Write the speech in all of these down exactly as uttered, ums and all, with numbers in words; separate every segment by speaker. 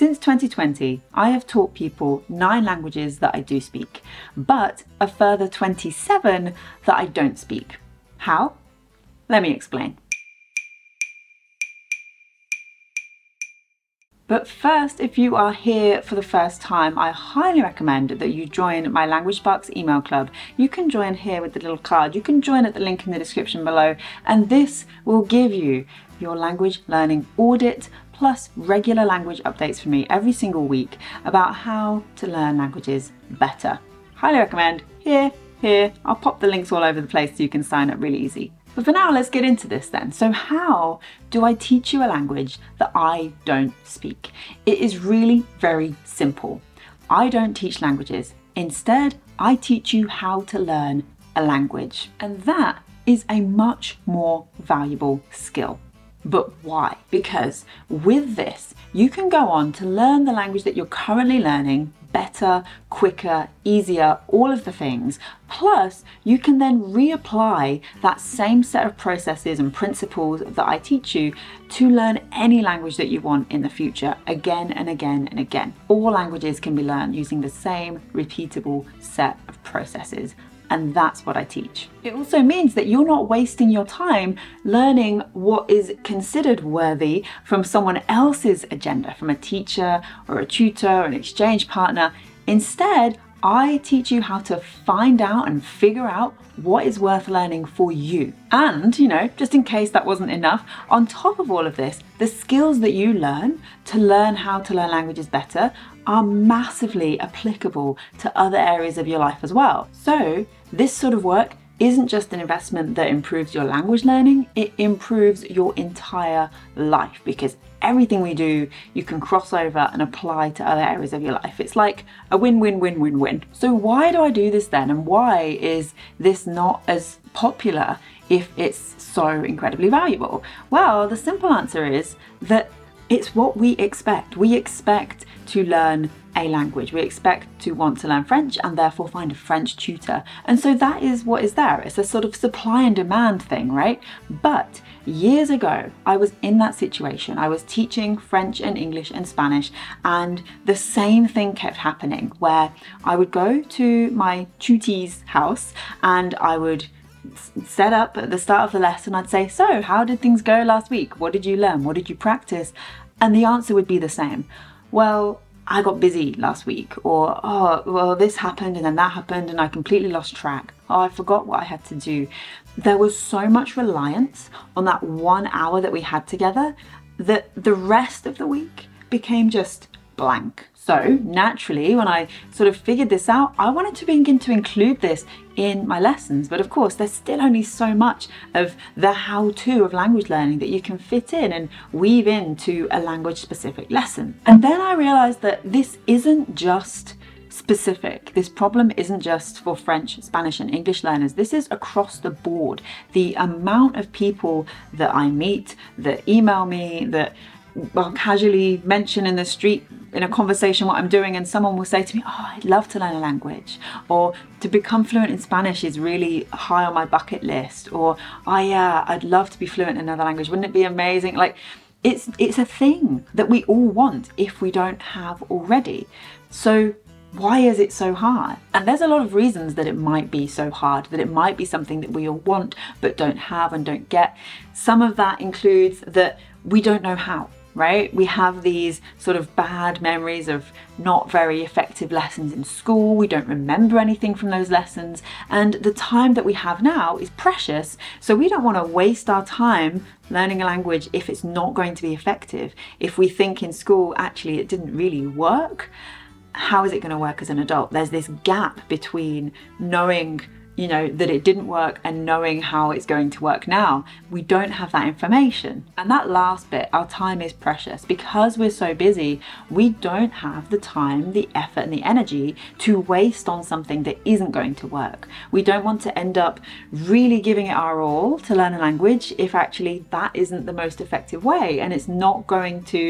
Speaker 1: Since twenty twenty, I have taught people nine languages that I do speak, but a further twenty-seven that I don't speak. How? Let me explain. But first, if you are here for the first time, I highly recommend that you join my Language Sparks email club. You can join here with the little card. You can join at the link in the description below, and this will give you your language learning audit plus regular language updates from me every single week about how to learn languages better. Highly recommend. Here, here. I'll pop the links all over the place so you can sign up really easy. But for now, let's get into this then. So how do I teach you a language that I don't speak? It is really very simple. I don't teach languages. Instead, I teach you how to learn a language. And that is a much more valuable skill. But why? Because with this, you can go on to learn the language that you're currently learning better, quicker, easier, all of the things. Plus, you can then reapply that same set of processes and principles that I teach you to learn any language that you want in the future, again and again and again. All languages can be learned using the same repeatable set of processes. And that's what I teach. It also means that you're not wasting your time learning what is considered worthy from someone else's agenda, from a teacher or a tutor or an exchange partner. Instead, I teach you how to find out and figure out what is worth learning for you. And, you know, just in case that wasn't enough, on top of all of this, the skills that you learn to learn how to learn languages better are massively applicable to other areas of your life as well. So this sort of work isn't just an investment that improves your language learning, it improves your entire life, because everything we do, you can cross over and apply to other areas of your life. It's like a win-win-win-win-win. So why do I do this then? And why is this not as popular if it's so incredibly valuable? Well, the simple answer is that it's what we expect. We expect to learn a language. We expect to want to learn French and therefore find a French tutor. And so that is what is there. It's a sort of supply and demand thing, right? But years ago, I was in that situation. I was teaching French and English and Spanish, and the same thing kept happening where I would go to my tutie's house and I would set up at the start of the lesson. I'd say, so how did things go last week? What did you learn? What did you practice? And the answer would be the same. Well, I got busy last week, or, oh, well, this happened and then that happened and I completely lost track. Oh, I forgot what I had to do. There was so much reliance on that one hour that we had together that the rest of the week became just blank. So naturally, when I sort of figured this out, I wanted to begin to include this in my lessons. But of course, there's still only so much of the how-to of language learning that you can fit in and weave into a language-specific lesson. And then I realized that this isn't just specific. This problem isn't just for French, Spanish, and English learners. This is across the board. The amount of people that I meet, that email me, that I'll casually mention in the street in a conversation what I'm doing, and someone will say to me, oh, I'd love to learn a language, or to become fluent in Spanish is really high on my bucket list, or oh yeah, I'd love to be fluent in another language. Wouldn't it be amazing? Like, it's it's a thing that we all want if we don't have already. So why is it so hard? And there's a lot of reasons that it might be so hard, that it might be something that we all want but don't have and don't get. Some of that includes that we don't know how. Right? We have these sort of bad memories of not very effective lessons in school. We don't remember anything from those lessons. And the time that we have now is precious. So we don't want to waste our time learning a language if it's not going to be effective. If we think in school, actually, it didn't really work, how is it going to work as an adult? There's this gap between knowing you know, that it didn't work and knowing how it's going to work now. We don't have that information. And that last bit, our time is precious. Because we're so busy, we don't have the time, the effort, and the energy to waste on something that isn't going to work. We don't want to end up really giving it our all to learn a language if actually that isn't the most effective way and it's not going to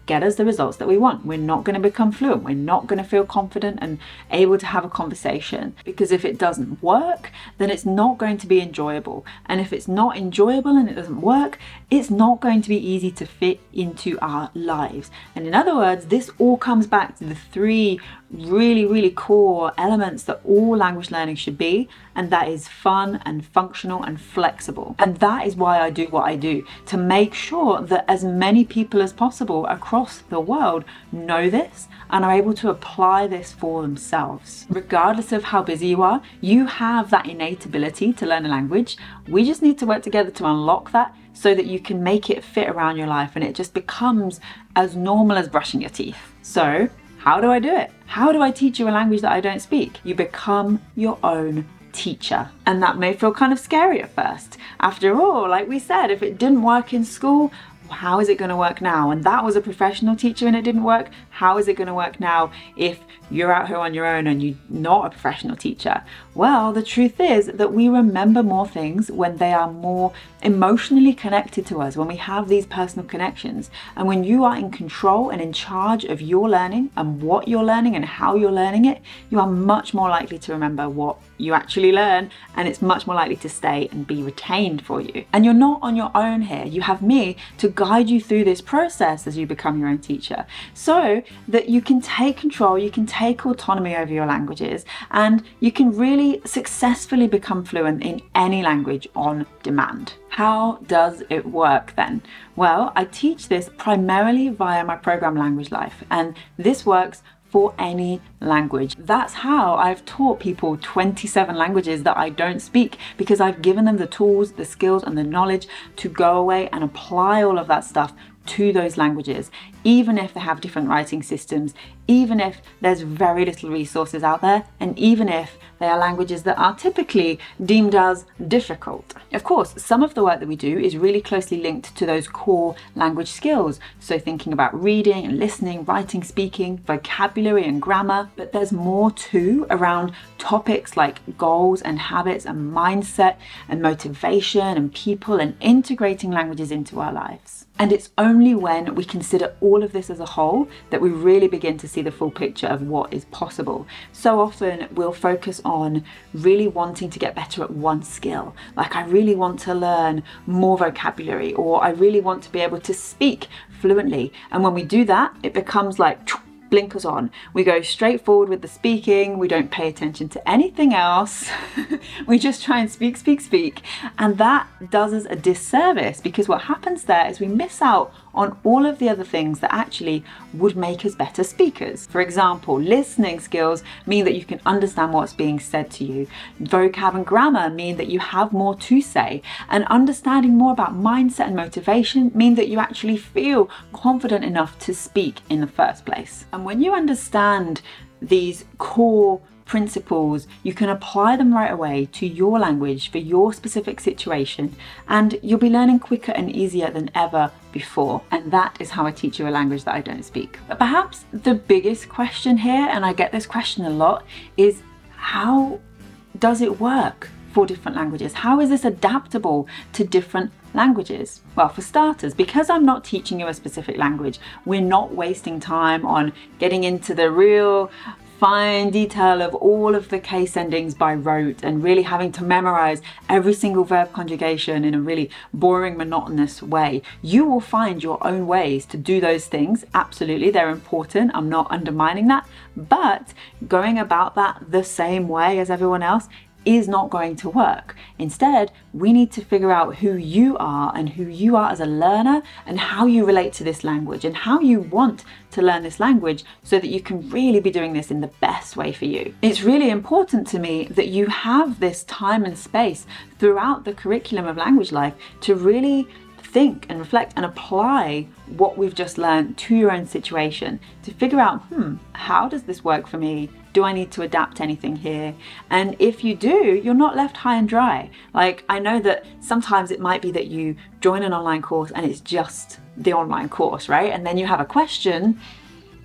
Speaker 1: get us the results that we want. We're not going to become fluent. We're not going to feel confident and able to have a conversation, because if it doesn't work, then it's not going to be enjoyable. And if it's not enjoyable and it doesn't work, it's not going to be easy to fit into our lives. And in other words, this all comes back to the three really, really core elements that all language learning should be, and that is fun and functional and flexible. And that is why I do what I do, to make sure that as many people as possible across the world know this and are able to apply this for themselves. Regardless of how busy you are, you have that innate ability to learn a language. We just need to work together to unlock that so that you can make it fit around your life and it just becomes as normal as brushing your teeth. So how do I do it? How do I teach you a language that I don't speak? You become your own teacher. And that may feel kind of scary at first. After all, like we said, if it didn't work in school, how is it going to work now? And that was a professional teacher and it didn't work. How is it going to work now if you're out here on your own and you're not a professional teacher? Well, the truth is that we remember more things when they are more emotionally connected to us, when we have these personal connections. And when you are in control and in charge of your learning and what you're learning and how you're learning it, you are much more likely to remember what you actually learn, and it's much more likely to stay and be retained for you. And you're not on your own here. You have me to guide you through this process as you become your own teacher, so that you can take control, you can take autonomy over your languages, and you can really successfully become fluent in any language on demand. How does it work then? Well, I teach this primarily via my program Language Life, and this works for any language. That's how I've taught people twenty-seven languages that I don't speak, because I've given them the tools, the skills, and the knowledge to go away and apply all of that stuff to those languages, even if they have different writing systems, even if there's very little resources out there, and even if they are languages that are typically deemed as difficult. Of course, some of the work that we do is really closely linked to those core language skills. So thinking about reading and listening, writing, speaking, vocabulary and grammar, but there's more too around topics like goals and habits and mindset and motivation and people and integrating languages into our lives. And it's only when we consider all of this as a whole that we really begin to see the full picture of what is possible. So often we'll focus on really wanting to get better at one skill. Like, I really want to learn more vocabulary, or I really want to be able to speak fluently. And when we do that, it becomes like blinkers on. We go straight forward with the speaking. We don't pay attention to anything else. We just try and speak, speak, speak. And that does us a disservice, because what happens there is we miss out on all of the other things that actually would make us better speakers. For example, listening skills mean that you can understand what's being said to you. Vocab and grammar mean that you have more to say. And understanding more about mindset and motivation mean that you actually feel confident enough to speak in the first place. And when you understand these core principles, you can apply them right away to your language for your specific situation, and you'll be learning quicker and easier than ever before. And that is how I teach you a language that I don't speak. But perhaps the biggest question here, and I get this question a lot, is how does it work for different languages? How is this adaptable to different languages? Well, for starters, because I'm not teaching you a specific language, we're not wasting time on getting into the real fine detail of all of the case endings by rote and really having to memorize every single verb conjugation in a really boring, monotonous way. You will find your own ways to do those things. Absolutely, they're important. I'm not undermining that. But going about that the same way as everyone else is not going to work. Instead, we need to figure out who you are and who you are as a learner, and how you relate to this language and how you want to learn this language, so that you can really be doing this in the best way for you. It's really important to me that you have this time and space throughout the curriculum of Language Life to really think and reflect and apply what we've just learned to your own situation, to figure out, hmm, how does this work for me? Do I need to adapt anything here? And if you do, you're not left high and dry. Like, I know that sometimes it might be that you join an online course and it's just the online course, right? And then you have a question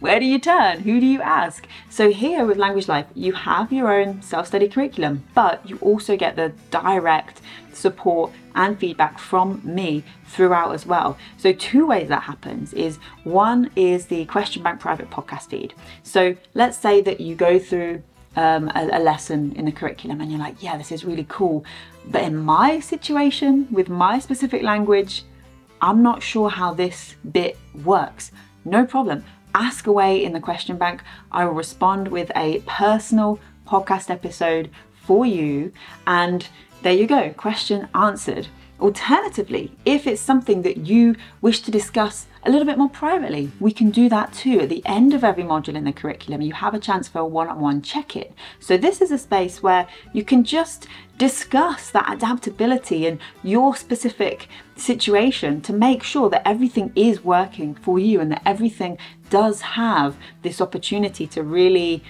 Speaker 1: Where do you turn? Who do you ask? So here with Language Life, you have your own self-study curriculum, but you also get the direct support and feedback from me throughout as well. So two ways that happens is, one is the Question Bank private podcast feed. So let's say that you go through um, a, a lesson in the curriculum and you're like, yeah, this is really cool. But in my situation, with my specific language, I'm not sure how this bit works. No problem. Ask away in the question bank. I will respond with a personal podcast episode for you. And there you go, question answered. Alternatively, if it's something that you wish to discuss a little bit more privately, we can do that too. At the end of every module in the curriculum, you have a chance for a one-on-one check-in. So this is a space where you can just discuss that adaptability and your specific situation to make sure that everything is working for you and that everything does have this opportunity to really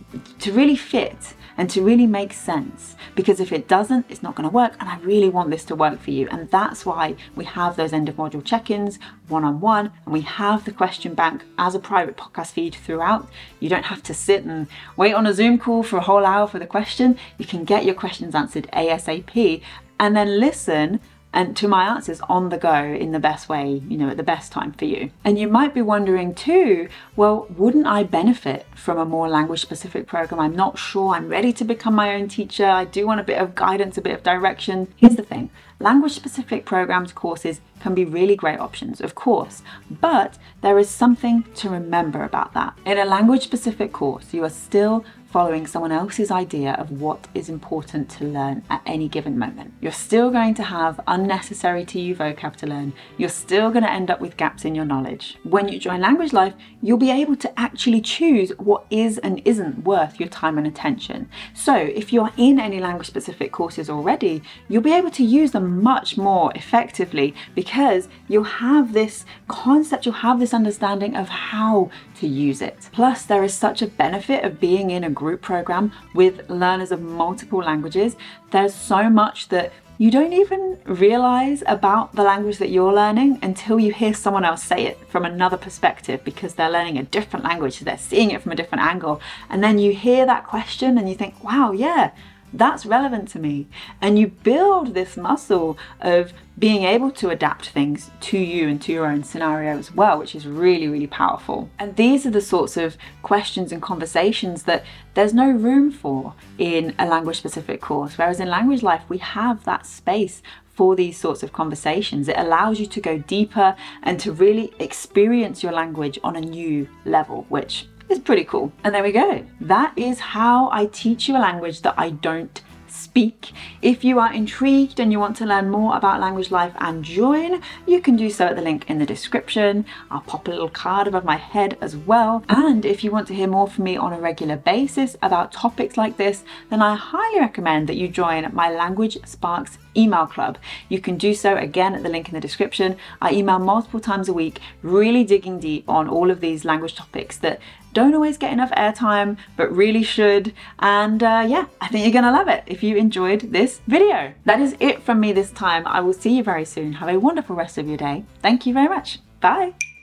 Speaker 1: to really fit and to really make sense. Because if it doesn't, it's not going to work, and I really want this to work for you. And that's why we have those end of module check-ins one-on-one, and we have the question bank as a private podcast feed throughout. You don't have to sit and wait on a Zoom call for a whole hour for the question. You can get your questions answered ASAP and then listen and to my answers on the go in the best way, you know, at the best time for you. And you might be wondering too, well, wouldn't I benefit from a more language specific program? I'm not sure I'm ready to become my own teacher. I do want a bit of guidance, a bit of direction. Here's the thing, language specific programs, courses can be really great options, of course, but there is something to remember about that. In a language specific course, you are still following someone else's idea of what is important to learn at any given moment. You're still going to have unnecessary to you vocab to learn. You're still going to end up with gaps in your knowledge. When you join Language Life, you'll be able to actually choose what is and isn't worth your time and attention. So if you're in any language specific courses already, you'll be able to use them much more effectively because you'll have this concept, you'll have this understanding of how to use it. Plus, there is such a benefit of being in a group program with learners of multiple languages. There's so much that you don't even realize about the language that you're learning until you hear someone else say it from another perspective, because they're learning a different language, so they're seeing it from a different angle. And then you hear that question and you think, wow, yeah, that's relevant to me. And you build this muscle of being able to adapt things to you and to your own scenario as well, which is really, really powerful. And these are the sorts of questions and conversations that there's no room for in a language specific course. Whereas in Language Life, we have that space for these sorts of conversations. It allows you to go deeper and to really experience your language on a new level, which is pretty cool. And there we go. That is how I teach you a language that I don't speak. If you are intrigued and you want to learn more about Language Life and join, you can do so at the link in the description. I'll pop a little card above my head as well. And if you want to hear more from me on a regular basis about topics like this, then I highly recommend that you join my Language Sparks email club. You can do so again at the link in the description. I email multiple times a week, really digging deep on all of these language topics that don't always get enough airtime, but really should. And uh, yeah, I think you're gonna love it if you enjoyed this video. That is it from me this time. I will see you very soon. Have a wonderful rest of your day. Thank you very much. Bye.